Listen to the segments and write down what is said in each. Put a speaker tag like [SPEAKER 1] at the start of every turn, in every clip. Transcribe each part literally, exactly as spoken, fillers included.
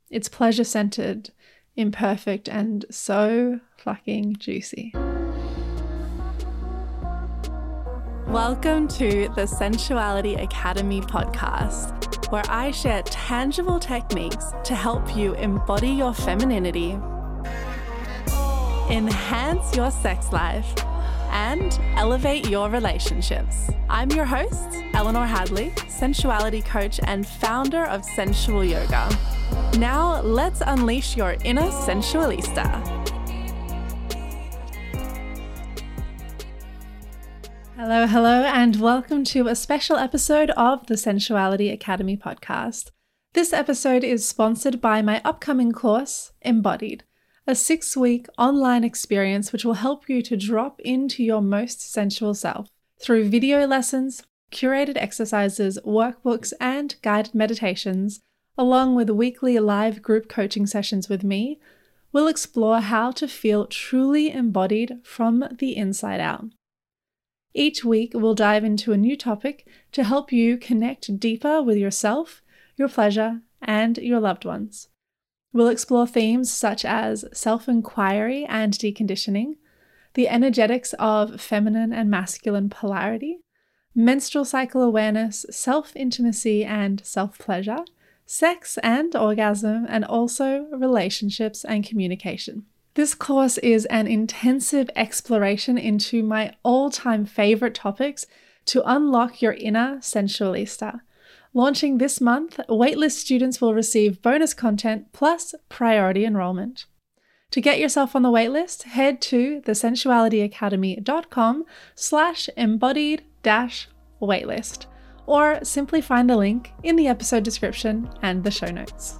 [SPEAKER 1] It's pleasure-centered, imperfect, and so fucking juicy. Welcome to the Sensuality Academy podcast, where I share tangible techniques to help you embody your femininity, enhance your sex life, and elevate your relationships. I'm your host, Eleanor Hadley, sensuality coach and founder of Sensual Yoga. Now, let's unleash your inner sensualista. Hello, hello, and welcome to a special episode of the Sensuality Academy podcast. This episode is sponsored by my upcoming course, Embodied, a six-week online experience which will help you to drop into your most sensual self through video lessons, curated exercises, workbooks, and guided meditations, along with weekly live group coaching sessions with me. We'll explore how to feel truly embodied from the inside out. Each week, we'll dive into a new topic to help you connect deeper with yourself, your pleasure, and your loved ones. We'll explore themes such as self-inquiry and deconditioning, the energetics of feminine and masculine polarity, menstrual cycle awareness, self-intimacy and self-pleasure, sex and orgasm, and also relationships and communication. This course is an intensive exploration into my all-time favorite topics to unlock your inner sensualista. Launching this month, waitlist students will receive bonus content plus priority enrollment. To get yourself on the waitlist, head to thesensualityacademy.com slash embodied dash waitlist, or simply find the link in the episode description and the show notes.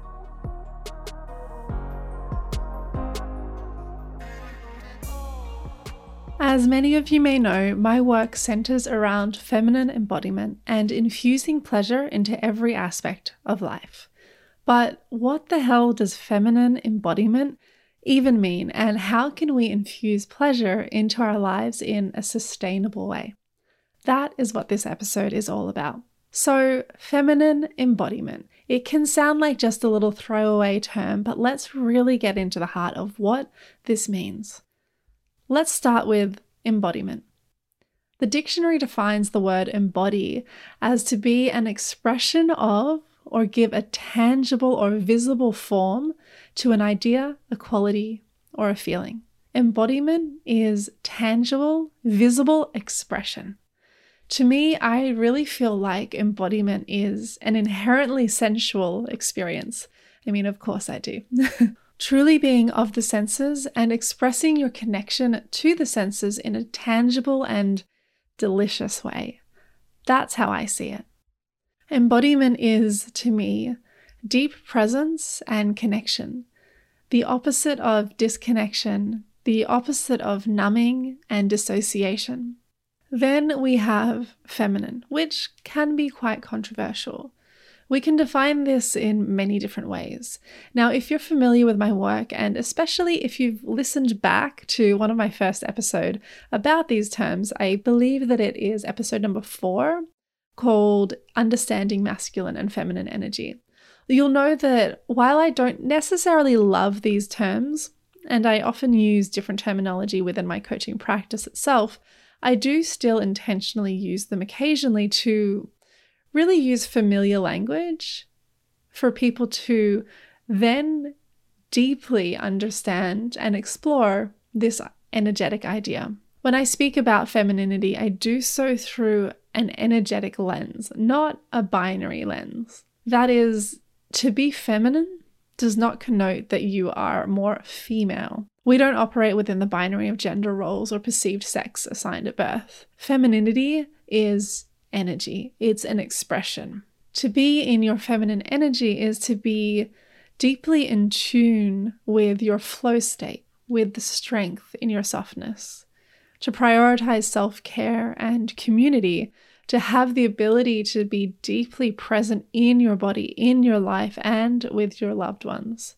[SPEAKER 1] As many of you may know, my work centers around feminine embodiment and infusing pleasure into every aspect of life. But what the hell does feminine embodiment even mean, and how can we infuse pleasure into our lives in a sustainable way? That is what this episode is all about. So, feminine embodiment. It can sound like just a little throwaway term, but let's really get into the heart of what this means. Let's start with embodiment. The dictionary defines the word embody as to be an expression of or give a tangible or visible form to an idea, a quality, or a feeling. Embodiment is tangible, visible expression. To me, I really feel like embodiment is an inherently sensual experience. I mean, of course I do. Truly being of the senses and expressing your connection to the senses in a tangible and delicious way. That's how I see it. Embodiment is, to me, deep presence and connection, the opposite of disconnection, the opposite of numbing and dissociation. Then we have feminine, which can be quite controversial. We can define this in many different ways. Now, if you're familiar with my work, and especially if you've listened back to one of my first episodes about these terms, I believe that it is episode number four, called Understanding Masculine and Feminine Energy. You'll know that while I don't necessarily love these terms, and I often use different terminology within my coaching practice itself, I do still intentionally use them occasionally to really use familiar language for people to then deeply understand and explore this energetic idea. When I speak about femininity, I do so through an energetic lens, not a binary lens. That is, to be feminine does not connote that you are more female. We don't operate within the binary of gender roles or perceived sex assigned at birth. Femininity is energy. It's an expression. To be in your feminine energy is to be deeply in tune with your flow state, with the strength in your softness, to prioritize self-care and community, to have the ability to be deeply present in your body, in your life, and with your loved ones.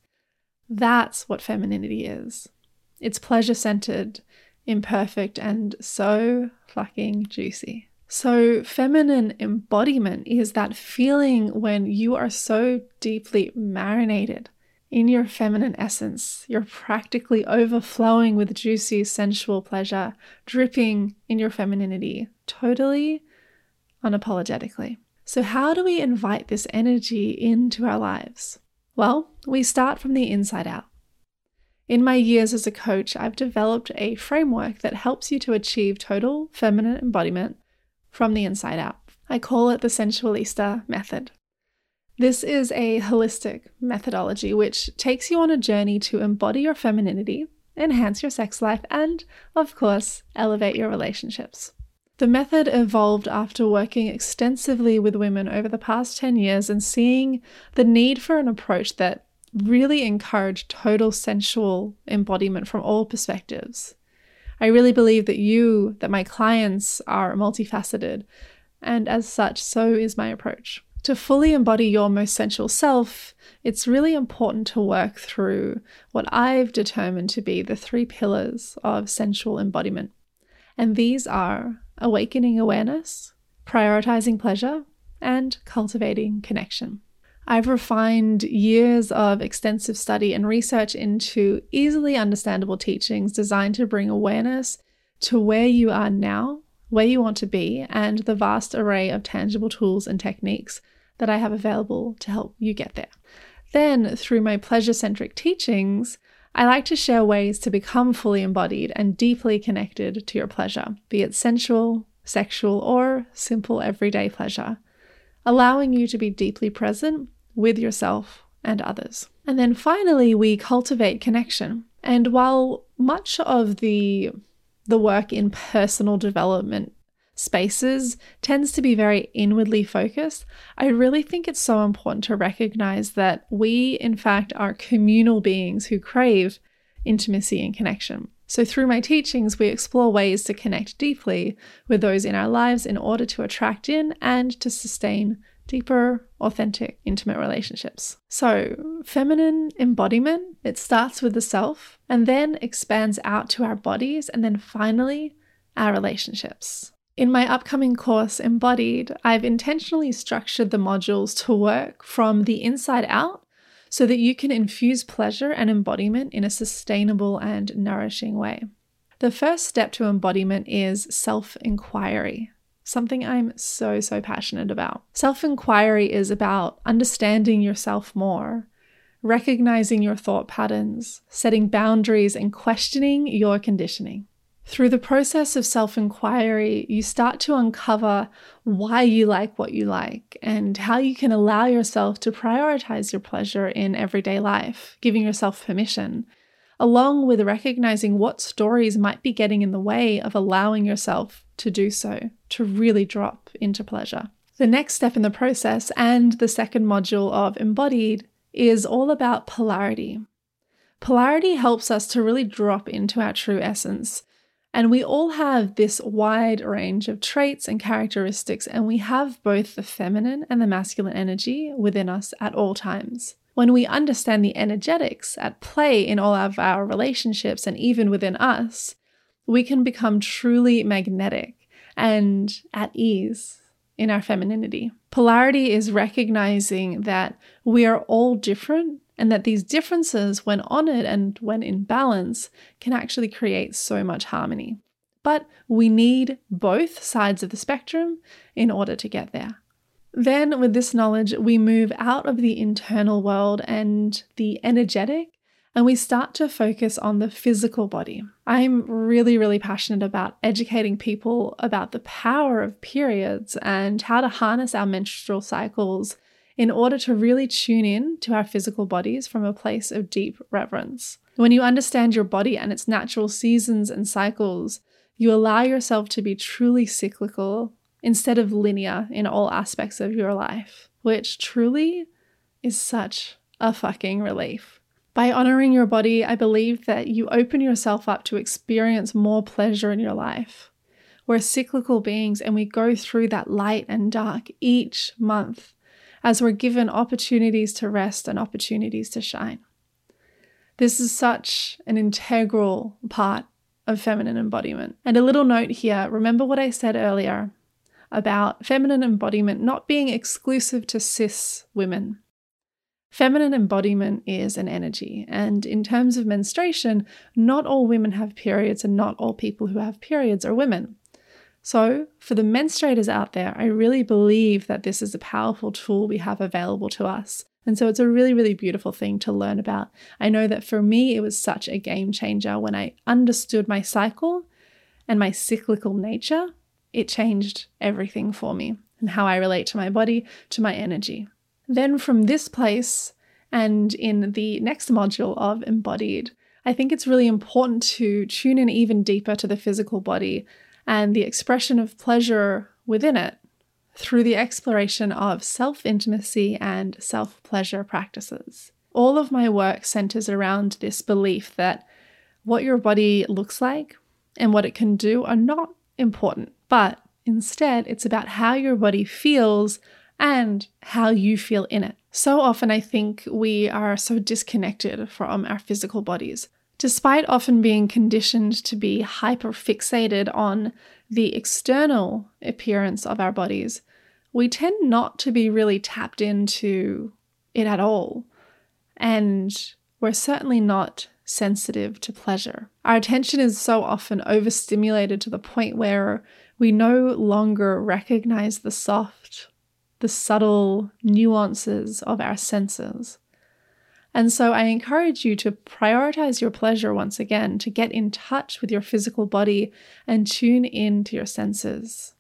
[SPEAKER 1] That's what femininity is. It's pleasure-centered, imperfect, and so fucking juicy. So, feminine embodiment is that feeling when you are so deeply marinated in your feminine essence. You're practically overflowing with juicy, sensual pleasure, dripping in your femininity, totally unapologetically. So, how do we invite this energy into our lives? Well, we start from the inside out. In my years as a coach, I've developed a framework that helps you to achieve total feminine embodiment from the inside out. I call it the Sensualista method. This is a holistic methodology which takes you on a journey to embody your femininity, enhance your sex life, and, of course, elevate your relationships. The method evolved after working extensively with women over the past ten years and seeing the need for an approach that really encouraged total sensual embodiment from all perspectives. I really believe that you, that my clients are multifaceted, and as such, so is my approach. To fully embody your most sensual self, it's really important to work through what I've determined to be the three pillars of sensual embodiment. And these are awakening awareness, prioritizing pleasure, and cultivating connection. I've refined years of extensive study and research into easily understandable teachings designed to bring awareness to where you are now, where you want to be, and the vast array of tangible tools and techniques that I have available to help you get there. Then, through my pleasure-centric teachings, I like to share ways to become fully embodied and deeply connected to your pleasure, be it sensual, sexual, or simple everyday pleasure, allowing you to be deeply present with yourself and others. And then finally, we cultivate connection. And while much of the, the work in personal development spaces tends to be very inwardly focused, I really think it's so important to recognize that we, in fact, are communal beings who crave intimacy and connection. So through my teachings, we explore ways to connect deeply with those in our lives in order to attract in and to sustain deeper, authentic, intimate relationships. So feminine embodiment, it starts with the self and then expands out to our bodies and then finally our relationships. In my upcoming course, Embodied, I've intentionally structured the modules to work from the inside out so that you can infuse pleasure and embodiment in a sustainable and nourishing way. The first step to embodiment is self-inquiry, something I'm so, so passionate about. Self-inquiry is about understanding yourself more, recognizing your thought patterns, setting boundaries, and questioning your conditioning. Through the process of self-inquiry, you start to uncover why you like what you like and how you can allow yourself to prioritize your pleasure in everyday life, giving yourself permission, along with recognizing what stories might be getting in the way of allowing yourself to do so, to really drop into pleasure. The next step in the process and the second module of Embodied is all about polarity. Polarity helps us to really drop into our true essence. And we all have this wide range of traits and characteristics, and we have both the feminine and the masculine energy within us at all times. When we understand the energetics at play in all of our relationships and even within us, we can become truly magnetic and at ease in our femininity. Polarity is recognizing that we are all different and that these differences, when honored and when in balance, can actually create so much harmony. But we need both sides of the spectrum in order to get there. Then, with this knowledge, we move out of the internal world and the energetic, and we start to focus on the physical body. I'm really, really passionate about educating people about the power of periods and how to harness our menstrual cycles in order to really tune in to our physical bodies from a place of deep reverence. When you understand your body and its natural seasons and cycles, you allow yourself to be truly cyclical instead of linear in all aspects of your life, which truly is such a fucking relief. By honoring your body, I believe that you open yourself up to experience more pleasure in your life. We're cyclical beings and we go through that light and dark each month, as we're given opportunities to rest and opportunities to shine. This is such an integral part of feminine embodiment. And a little note here, remember what I said earlier. about feminine embodiment not being exclusive to cis women. Feminine embodiment is an energy, and in terms of menstruation, not all women have periods and not all people who have periods are women. So for the menstruators out there, I really believe that this is a powerful tool we have available to us. And so it's a really, really beautiful thing to learn about. I know that for me, it was such a game changer when I understood my cycle and my cyclical nature. It changed everything for me and how I relate to my body, to my energy. Then from this place and in the next module of Embodied, I think it's really important to tune in even deeper to the physical body and the expression of pleasure within it through the exploration of self-intimacy and self-pleasure practices. All of my work centers around this belief that what your body looks like and what it can do are not important, but instead it's about how your body feels and how you feel in it. So often I think we are so disconnected from our physical bodies. Despite often being conditioned to be hyper-fixated on the external appearance of our bodies, we tend not to be really tapped into it at all. And we're certainly not sensitive to pleasure. Our attention is so often overstimulated to the point where we no longer recognize the soft, the subtle nuances of our senses. And so I encourage you to prioritize your pleasure once again, to get in touch with your physical body and tune in to your senses.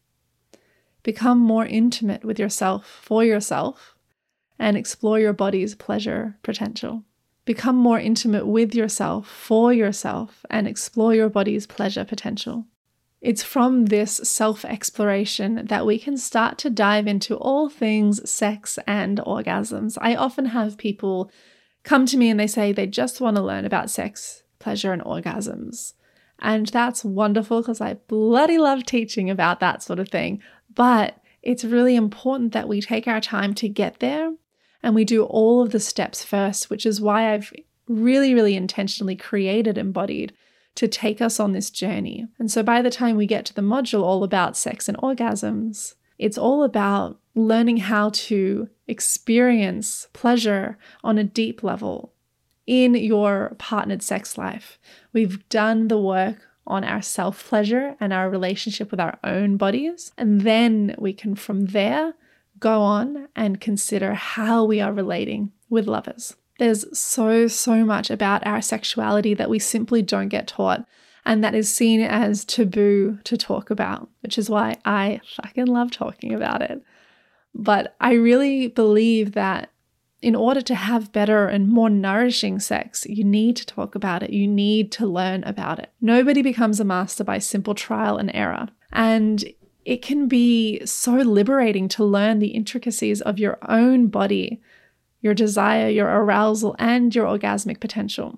[SPEAKER 1] Become more intimate with yourself for yourself and explore your body's pleasure potential. Become more intimate with yourself for yourself and explore your body's pleasure potential. It's from this self-exploration that we can start to dive into all things sex and orgasms. I often have people come to me and they say they just want to learn about sex, pleasure, and orgasms. And that's wonderful because I bloody love teaching about that sort of thing. But it's really important that we take our time to get there and we do all of the steps first, which is why I've really, really intentionally created Embodied to take us on this journey. And so by the time we get to the module all about sex and orgasms, it's all about learning how to experience pleasure on a deep level in your partnered sex life. We've done the work on our self-pleasure and our relationship with our own bodies, and then we can from there go on and consider how we are relating with lovers. There's so, so much about our sexuality that we simply don't get taught, and that is seen as taboo to talk about, which is why I fucking love talking about it. But I really believe that in order to have better and more nourishing sex, you need to talk about it. You need to learn about it. Nobody becomes a master by simple trial and error. And it can be so liberating to learn the intricacies of your own body, your desire, your arousal, and your orgasmic potential.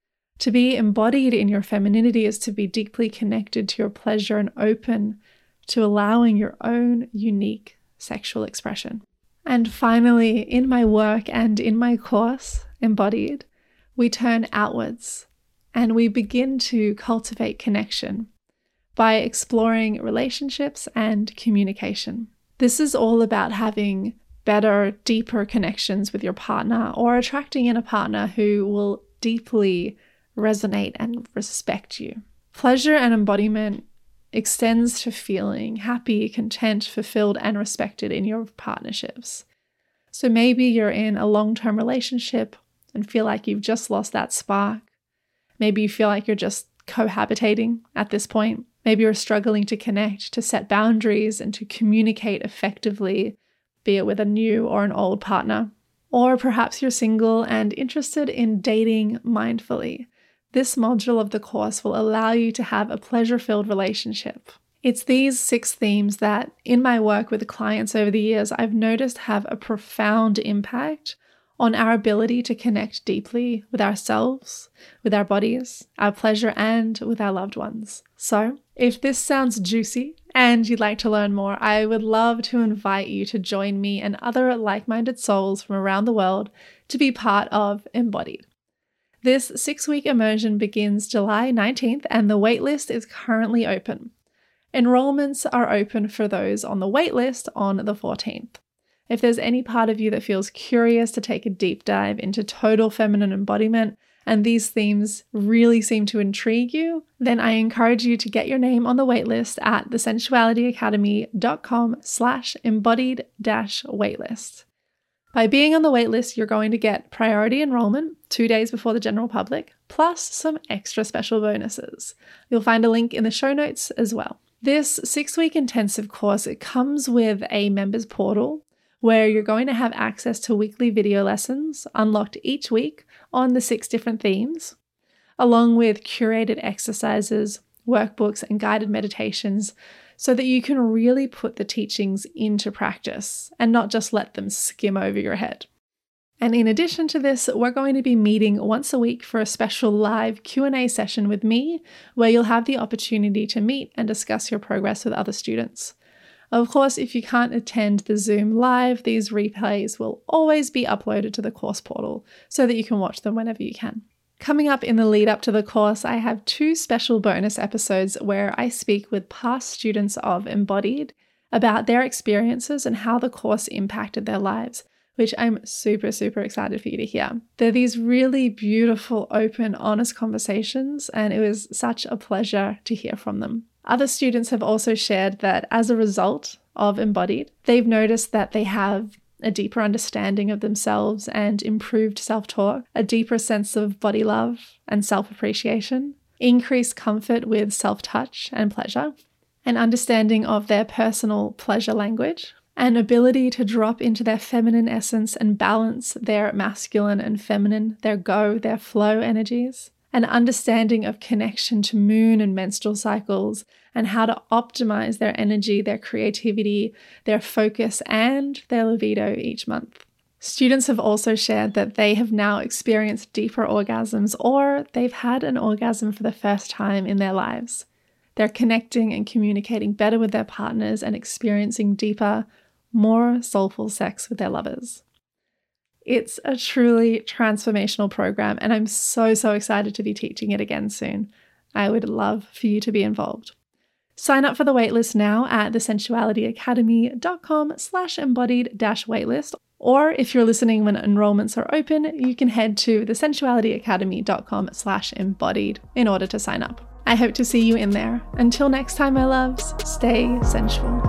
[SPEAKER 1] To be embodied in your femininity is to be deeply connected to your pleasure and open to allowing your own unique sexual expression. And finally, in my work and in my course, Embodied, we turn outwards and we begin to cultivate connection by exploring relationships and communication. This is all about having better, deeper connections with your partner or attracting in a partner who will deeply resonate and respect you. Pleasure and embodiment extends to feeling happy, content, fulfilled, and respected in your partnerships. So maybe you're in a long-term relationship and feel like you've just lost that spark. Maybe you feel like you're just cohabitating at this point. Maybe you're struggling to connect, to set boundaries, and to communicate effectively, be it with a new or an old partner. Or perhaps you're single and interested in dating mindfully. This module of the course will allow you to have a pleasure-filled relationship. It's these six themes that, in my work with clients over the years, I've noticed have a profound impact on our ability to connect deeply with ourselves, with our bodies, our pleasure, and with our loved ones. So, if this sounds juicy and you'd like to learn more, I would love to invite you to join me and other like-minded souls from around the world to be part of Embodied. This six-week immersion begins July nineteenth and the waitlist is currently open. Enrollments are open for those on the waitlist on the fourteenth. If there's any part of you that feels curious to take a deep dive into total feminine embodiment, and these themes really seem to intrigue you, then I encourage you to get your name on the waitlist at thesensualityacademy.com slash embodied dash waitlist. By being on the waitlist, you're going to get priority enrollment two days before the general public, plus some extra special bonuses. You'll find a link in the show notes as well. This six-week intensive course, it comes with a members portal where you're going to have access to weekly video lessons unlocked each week on the six different themes, along with curated exercises, workbooks, and guided meditations so that you can really put the teachings into practice and not just let them skim over your head. And in addition to this, we're going to be meeting once a week for a special live Q and A session with me, where you'll have the opportunity to meet and discuss your progress with other students. Of course, if you can't attend the Zoom live, these replays will always be uploaded to the course portal so that you can watch them whenever you can. Coming up in the lead up to the course, I have two special bonus episodes where I speak with past students of Embodied about their experiences and how the course impacted their lives, which I'm super, super excited for you to hear. They're these really beautiful, open, honest conversations, and it was such a pleasure to hear from them. Other students have also shared that as a result of Embodied, they've noticed that they have a deeper understanding of themselves and improved self-talk, a deeper sense of body love and self-appreciation, increased comfort with self-touch and pleasure, an understanding of their personal pleasure language, an ability to drop into their feminine essence and balance their masculine and feminine, their go, their flow energies, an understanding of connection to moon and menstrual cycles, and how to optimize their energy, their creativity, their focus, and their libido each month. Students have also shared that they have now experienced deeper orgasms, or they've had an orgasm for the first time in their lives. They're connecting and communicating better with their partners and experiencing deeper, more soulful sex with their lovers. It's a truly transformational program, and I'm so, so excited to be teaching it again soon. I would love for you to be involved. Sign up for the waitlist now at thesensualityacademy.com slash embodied dash waitlist. Or if you're listening when enrollments are open, you can head to thesensualityacademy.com slash embodied in order to sign up. I hope to see you in there. Until next time, my loves, stay sensual.